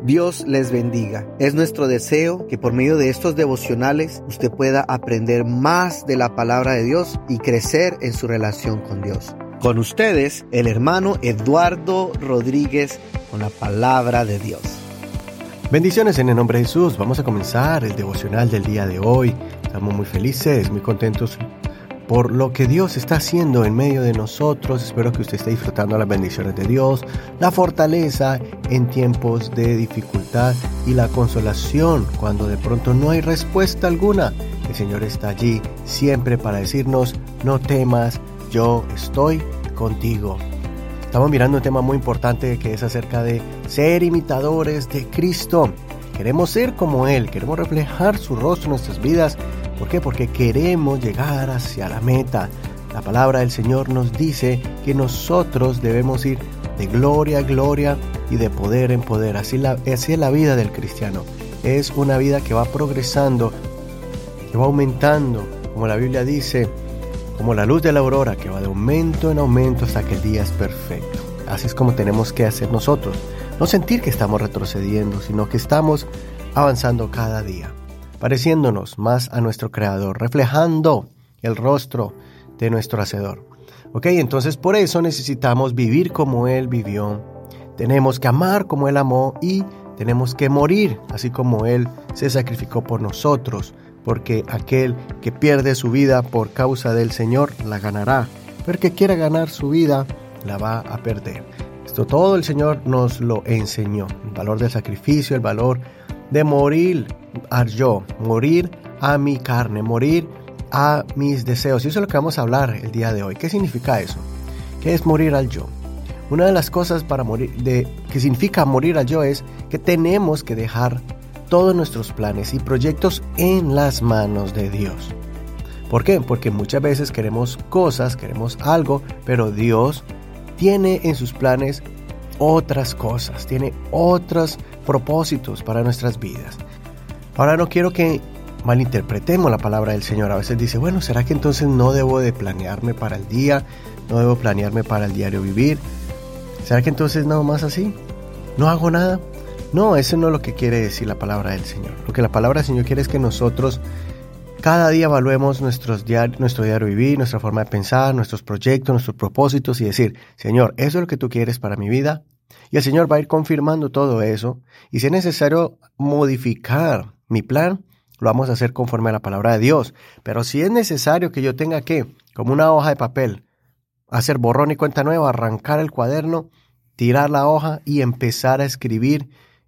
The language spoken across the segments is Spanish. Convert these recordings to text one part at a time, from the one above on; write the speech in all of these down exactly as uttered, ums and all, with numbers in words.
Dios les bendiga. Es nuestro deseo que por medio de estos devocionales usted pueda aprender más de la palabra de Dios y crecer en su relación con Dios. Con ustedes, el hermano Eduardo Rodríguez con la palabra de Dios. Bendiciones en el nombre de Jesús. Vamos a comenzar el devocional del día de hoy. Estamos muy felices, muy contentos por lo que Dios está haciendo en medio de nosotros. Espero que usted esté disfrutando las bendiciones de Dios, la fortaleza en tiempos de dificultad y la consolación cuando de pronto no hay respuesta alguna. El Señor está allí siempre para decirnos: no temas, yo estoy contigo. Estamos mirando un tema muy importante que es acerca de ser imitadores de Cristo. Queremos ser como Él, queremos reflejar su rostro en nuestras vidas. ¿Por qué? Porque queremos llegar hacia la meta. La palabra del Señor nos dice que nosotros debemos ir de gloria a gloria y de poder en poder. Así, la, así es la vida del cristiano. Es una vida que va progresando, que va aumentando, como la Biblia dice, como la luz de la aurora, que va de aumento en aumento hasta que el día es perfecto. Así es como tenemos que hacer nosotros. No sentir que estamos retrocediendo, sino que estamos avanzando cada día, pareciéndonos más a nuestro Creador, reflejando el rostro de nuestro Hacedor. Ok, entonces por eso necesitamos vivir como Él vivió. Tenemos que amar como Él amó y tenemos que morir, así como Él se sacrificó por nosotros. Porque aquel que pierde su vida por causa del Señor la ganará, pero el que quiera ganar su vida la va a perder. Esto todo el Señor nos lo enseñó. El valor del sacrificio, el valor de morir a yo, morir a mi carne, morir a mis deseos. Y eso es lo que vamos a hablar el día de hoy. ¿Qué significa eso? ¿Qué es morir al yo? Una de las cosas para morir, de, que significa morir al yo es que tenemos que dejar todos nuestros planes y proyectos en las manos de Dios. ¿Por qué? Porque muchas veces queremos cosas, queremos algo, pero Dios tiene en sus planes otras cosas, tiene otros propósitos para nuestras vidas. Ahora no quiero que malinterpretemos la palabra del Señor. A veces dice, bueno, ¿será que entonces no debo de planearme para el día? ¿No debo planearme para el diario vivir? ¿Será que entonces nada más así? ¿No hago nada? No, eso no es lo que quiere decir la palabra del Señor. Lo que la palabra del Señor quiere es que nosotros cada día evaluemos nuestros diari- nuestro diario vivir, nuestra forma de pensar, nuestros proyectos, nuestros propósitos y decir, Señor, ¿eso es lo que tú quieres para mi vida? Y el Señor va a ir confirmando todo eso. Y si es necesario modificar mi plan, lo vamos a hacer conforme a la palabra de Dios. Pero si es necesario que yo tenga que, como una hoja de papel, hacer borrón y cuenta nueva, arrancar el cuaderno, tirar la hoja y empezar a escribir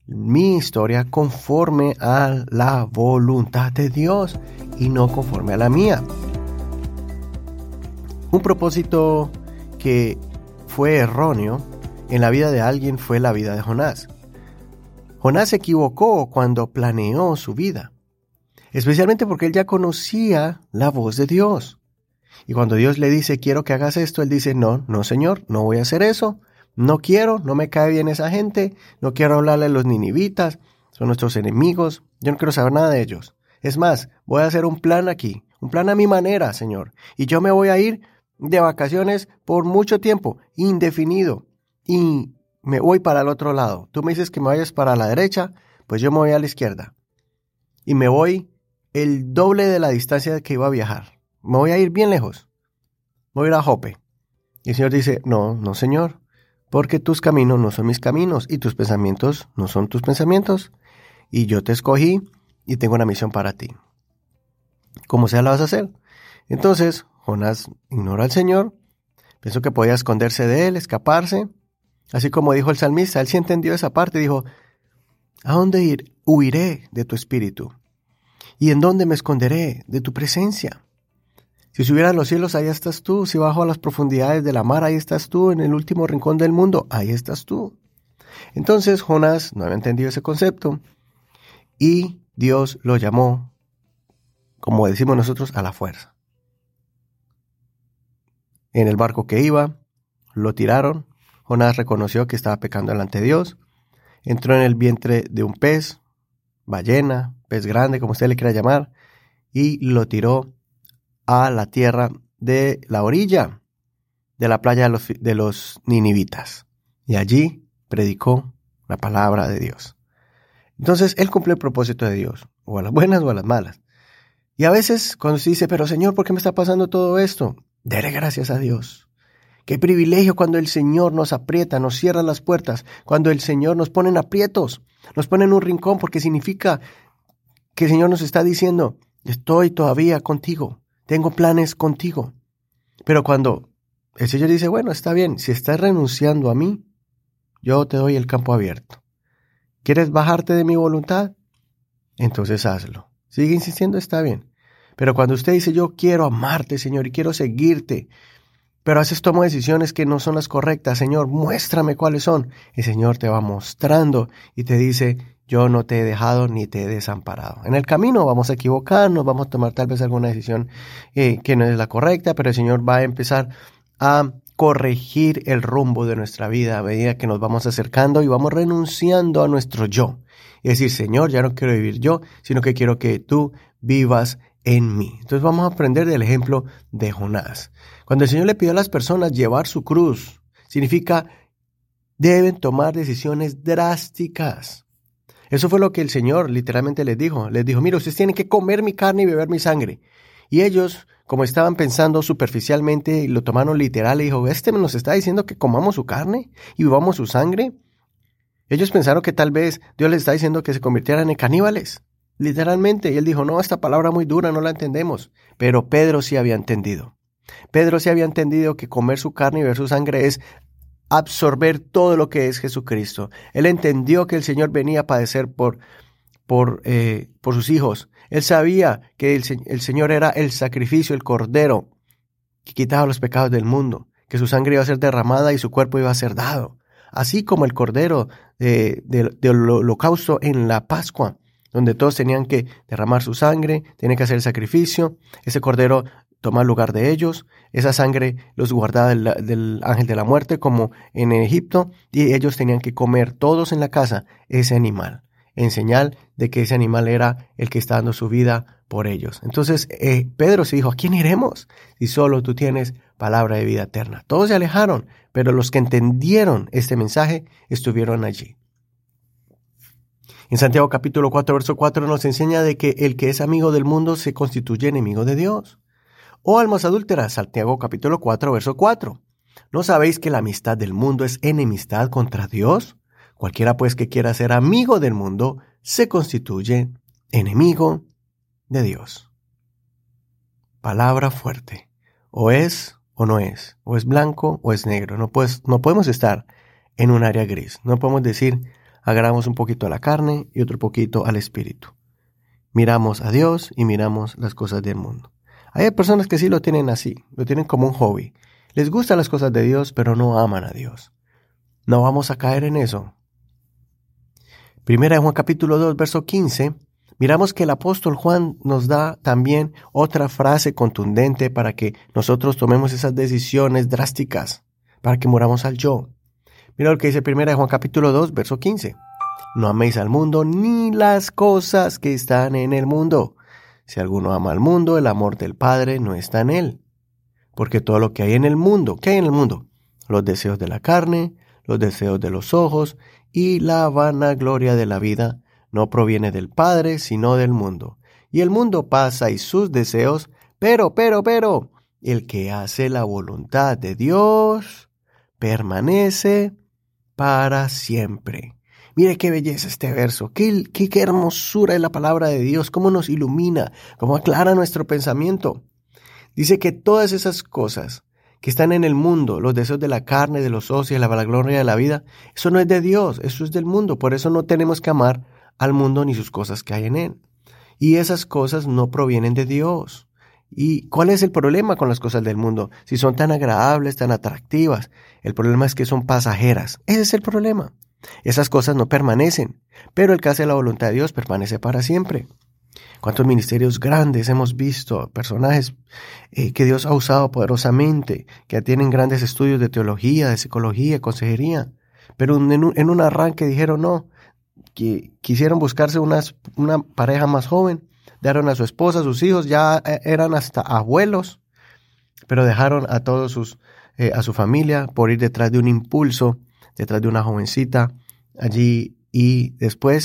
mi historia conforme a la voluntad de Dios y no conforme a la mía. Un propósito que fue erróneo en la vida de alguien fue la vida de Jonás. Jonás se equivocó cuando planeó su vida, especialmente porque él ya conocía la voz de Dios. Y cuando Dios le dice, quiero que hagas esto, él dice, no, no Señor, no voy a hacer eso. No quiero, no me cae bien esa gente, no quiero hablarle a los ninivitas, son nuestros enemigos, yo no quiero saber nada de ellos. Es más, voy a hacer un plan aquí, un plan a mi manera, Señor, y yo me voy a ir de vacaciones por mucho tiempo, indefinido, y me voy para el otro lado. Tú me dices que me vayas para la derecha, pues yo me voy a la izquierda, y me voy el doble de la distancia que iba a viajar. Me voy a ir bien lejos, me voy a ir a Jope. Y el Señor dice, no, no Señor, porque tus caminos no son mis caminos y tus pensamientos no son tus pensamientos. Y yo te escogí y tengo una misión para ti. ¿Cómo sea la vas a hacer? Entonces, Jonás ignora al Señor, pensó que podía esconderse de él, escaparse. Así como dijo el salmista, él sí entendió esa parte y dijo, ¿a dónde ir? Huiré de tu espíritu. ¿Y en dónde me esconderé de tu presencia? Si subieran los cielos, ahí estás tú. Si bajo a las profundidades de la mar, ahí estás tú. En el último rincón del mundo, ahí estás tú. Entonces Jonás no había entendido ese concepto y Dios lo llamó, como decimos nosotros, a la fuerza. En el barco que iba, lo tiraron. Jonás reconoció que estaba pecando delante de Dios. Entró en el vientre de un pez, ballena, pez grande, como usted le quiera llamar, y lo tiró a la tierra de la orilla de la playa de los, de los ninivitas. Y allí predicó la palabra de Dios. Entonces, Él cumple el propósito de Dios, o a las buenas o a las malas. Y a veces cuando usted dice, pero Señor, ¿por qué me está pasando todo esto? Dele gracias a Dios. Qué privilegio cuando el Señor nos aprieta, nos cierra las puertas, cuando el Señor nos pone en aprietos, nos pone en un rincón, porque significa que el Señor nos está diciendo, estoy todavía contigo, tengo planes contigo. Pero cuando el Señor dice, bueno, está bien, si estás renunciando a mí, yo te doy el campo abierto. ¿Quieres bajarte de mi voluntad? Entonces hazlo. Sigue insistiendo, está bien. Pero cuando usted dice, yo quiero amarte, Señor, y quiero seguirte, pero a veces tomo decisiones que no son las correctas, Señor, muéstrame cuáles son. El Señor te va mostrando y te dice, yo no te he dejado ni te he desamparado. En el camino vamos a equivocarnos, vamos a tomar tal vez alguna decisión eh, que no es la correcta, pero el Señor va a empezar a corregir el rumbo de nuestra vida a medida que nos vamos acercando y vamos renunciando a nuestro yo. Y decir, Señor, ya no quiero vivir yo, sino que quiero que tú vivas en mí. Entonces vamos a aprender del ejemplo de Jonás. Cuando el Señor le pidió a las personas llevar su cruz, significa deben tomar decisiones drásticas. Eso fue lo que el Señor literalmente les dijo. Les dijo, mira, ustedes tienen que comer mi carne y beber mi sangre. Y ellos, como estaban pensando superficialmente y lo tomaron literal, le dijo, este nos está diciendo que comamos su carne y bebamos su sangre. Ellos pensaron que tal vez Dios les está diciendo que se convirtieran en caníbales, literalmente. Y él dijo, no, esta palabra muy dura, no la entendemos. Pero Pedro sí había entendido. Pedro sí había entendido que comer su carne y beber su sangre es absorber todo lo que es Jesucristo. Él entendió que el Señor venía a padecer por, por, eh, por sus hijos. Él sabía que el, el Señor era el sacrificio, el cordero que quitaba los pecados del mundo, que su sangre iba a ser derramada y su cuerpo iba a ser dado. Así como el cordero de, de, del holocausto en la Pascua, donde todos tenían que derramar su sangre, tenían que hacer el sacrificio, ese cordero tomaba lugar de ellos, esa sangre los guardaba del, del ángel de la muerte como en Egipto, y ellos tenían que comer todos en la casa ese animal, en señal de que ese animal era el que está dando su vida por ellos. Entonces eh, Pedro se dijo, ¿a quién iremos si solo tú tienes palabra de vida eterna? Todos se alejaron, pero los que entendieron este mensaje estuvieron allí. En Santiago capítulo cuatro, verso cuatro nos enseña de que el que es amigo del mundo se constituye enemigo de Dios. O almas adúlteras, Santiago capítulo cuatro, verso cuatro. ¿No sabéis que la amistad del mundo es enemistad contra Dios? Cualquiera pues que quiera ser amigo del mundo se constituye enemigo de Dios. Palabra fuerte. O es o no es. O es blanco o es negro. No, pues, no podemos estar en un área gris. No podemos decir, agradamos un poquito a la carne y otro poquito al espíritu. Miramos a Dios y miramos las cosas del mundo. Hay personas que sí lo tienen así, lo tienen como un hobby. Les gustan las cosas de Dios, pero no aman a Dios. No vamos a caer en eso. Primera de Juan capítulo dos, verso quince, miramos que el apóstol Juan nos da también otra frase contundente para que nosotros tomemos esas decisiones drásticas, para que muramos al yo. Mira lo que dice Primera de Juan capítulo dos, verso quince. No améis al mundo ni las cosas que están en el mundo. Si alguno ama al mundo, el amor del Padre no está en él. Porque todo lo que hay en el mundo, ¿qué hay en el mundo? Los deseos de la carne, los deseos de los ojos y la vanagloria de la vida no proviene del Padre, sino del mundo. Y el mundo pasa y sus deseos, pero, pero, pero, el que hace la voluntad de Dios permanece para siempre. Mire qué belleza este verso, qué, qué, qué hermosura es la palabra de Dios, cómo nos ilumina, cómo aclara nuestro pensamiento. Dice que todas esas cosas que están en el mundo, los deseos de la carne, de los ojos y de la vanagloria de la vida, eso no es de Dios, eso es del mundo. Por eso no tenemos que amar al mundo ni sus cosas que hay en él. Y esas cosas no provienen de Dios. ¿Y cuál es el problema con las cosas del mundo? Si son tan agradables, tan atractivas, el problema es que son pasajeras. Ese es el problema. Esas cosas no permanecen, pero el que hace la voluntad de Dios permanece para siempre. ¿Cuántos ministerios grandes hemos visto? Personajes eh, que Dios ha usado poderosamente, que tienen grandes estudios de teología, de psicología, consejería, pero en un, en un arranque dijeron no, que quisieron buscarse unas, una pareja más joven, dejaron a su esposa, a sus hijos, ya eran hasta abuelos, pero dejaron a todos sus, eh, a su familia por ir detrás de un impulso, detrás de una jovencita allí, y después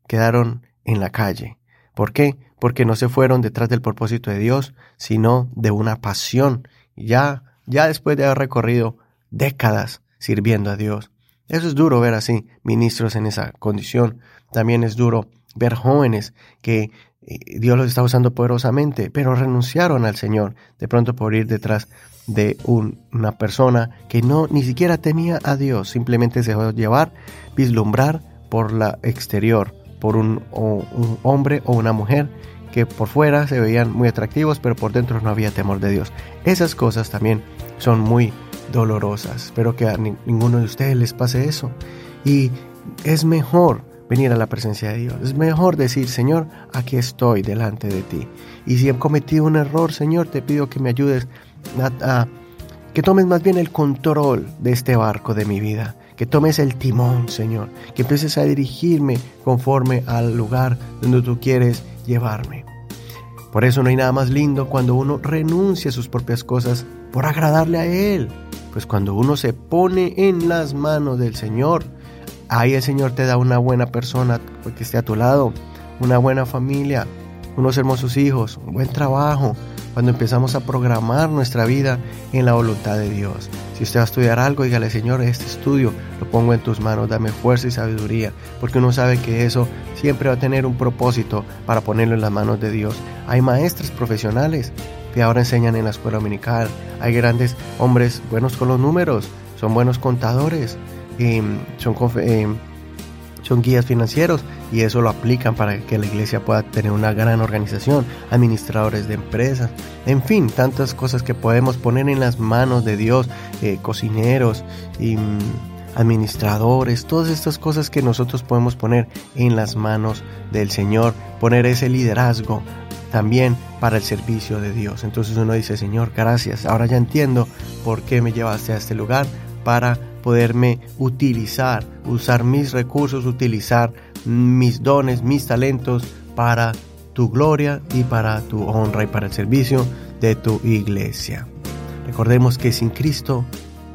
quedaron en la calle. ¿Por qué? Porque no se fueron detrás del propósito de Dios, sino de una pasión, ya, ya después de haber recorrido décadas sirviendo a Dios. Eso es duro ver así, ministros en esa condición. También es duro ver jóvenes que eh, Dios los está usando poderosamente, pero renunciaron al Señor, de pronto por ir detrás de un, una persona que no ni siquiera temía a Dios, simplemente se dejó llevar, vislumbrar por la exterior, por un, o, un hombre o una mujer que por fuera se veían muy atractivos, pero por dentro no había temor de Dios. Esas cosas también son muy dolorosas. Espero que a ni, ninguno de ustedes les pase eso. Y es mejor venir a la presencia de Dios. Es mejor decir, Señor, aquí estoy delante de ti. Y si he cometido un error, Señor, te pido que me ayudes a, a que tomes más bien el control de este barco de mi vida. Que tomes el timón, Señor. Que empieces a dirigirme conforme al lugar donde tú quieres llevarme. Por eso no hay nada más lindo cuando uno renuncia a sus propias cosas por agradarle a Él. Pues cuando uno se pone en las manos del Señor, ahí el Señor te da una buena persona que esté a tu lado, una buena familia, unos hermosos hijos, un buen trabajo. Cuando empezamos a programar nuestra vida en la voluntad de Dios. Si usted va a estudiar algo, dígale, Señor, este estudio lo pongo en tus manos, dame fuerza y sabiduría, porque uno sabe que eso siempre va a tener un propósito para ponerlo en las manos de Dios. Hay maestros profesionales que ahora enseñan en la escuela dominical, hay grandes hombres buenos con los números, son buenos contadores, eh, son, eh, son guías financieros, y eso lo aplican para que la iglesia pueda tener una gran organización, administradores de empresas, en fin, tantas cosas que podemos poner en las manos de Dios, eh, cocineros, y, mm, administradores, todas estas cosas que nosotros podemos poner en las manos del Señor, poner ese liderazgo también para el servicio de Dios. Entonces uno dice, Señor, gracias, ahora ya entiendo por qué me llevaste a este lugar, para poderme utilizar, usar mis recursos, utilizar mis dones, mis talentos para tu gloria y para tu honra y para el servicio de tu iglesia. Recordemos que sin Cristo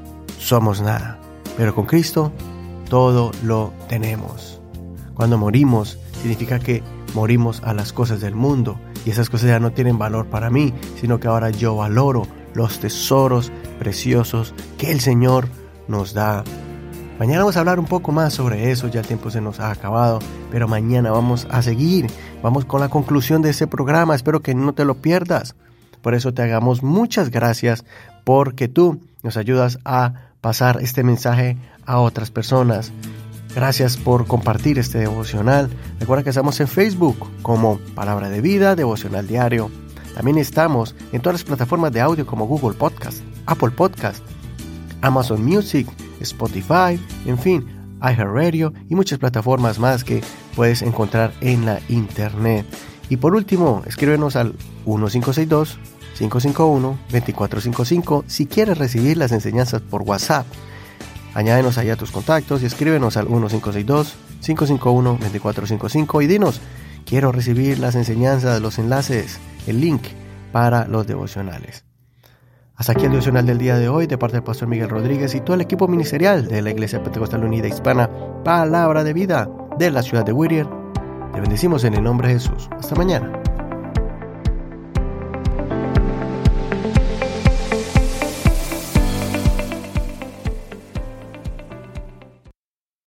somos nada, pero con Cristo todo lo tenemos. Cuando morimos, significa que morimos a las cosas del mundo y esas cosas ya no tienen valor para mí, sino que ahora yo valoro los tesoros preciosos que el Señor nos da. Mañana vamos a hablar un poco más sobre eso, ya el tiempo se nos ha acabado, pero mañana vamos a seguir, vamos con la conclusión de este programa, espero que no te lo pierdas. Por eso te hagamos muchas gracias, porque tú nos ayudas a pasar este mensaje a otras personas. Gracias por compartir este devocional. Recuerda que estamos en Facebook como Palabra de Vida, Devocional Diario. También estamos en todas las plataformas de audio como Google Podcast, Apple Podcast, Amazon Music, Spotify, en fin, iHeartRadio y muchas plataformas más que puedes encontrar en la internet. Y por último, escríbenos al uno cinco seis dos, cinco cinco uno, dos cuatro cinco cinco si quieres recibir las enseñanzas por WhatsApp. Añádenos allá a tus contactos y escríbenos al uno cinco seis dos, cinco cinco uno, dos cuatro cinco cinco y dinos, quiero recibir las enseñanzas, los enlaces, el link para los devocionales. Hasta aquí el devocional del día de hoy de parte del pastor Miguel Rodríguez y todo el equipo ministerial de la Iglesia Pentecostal Unida Hispana Palabra de Vida de la ciudad de Whittier. Te bendecimos en el nombre de Jesús. Hasta mañana.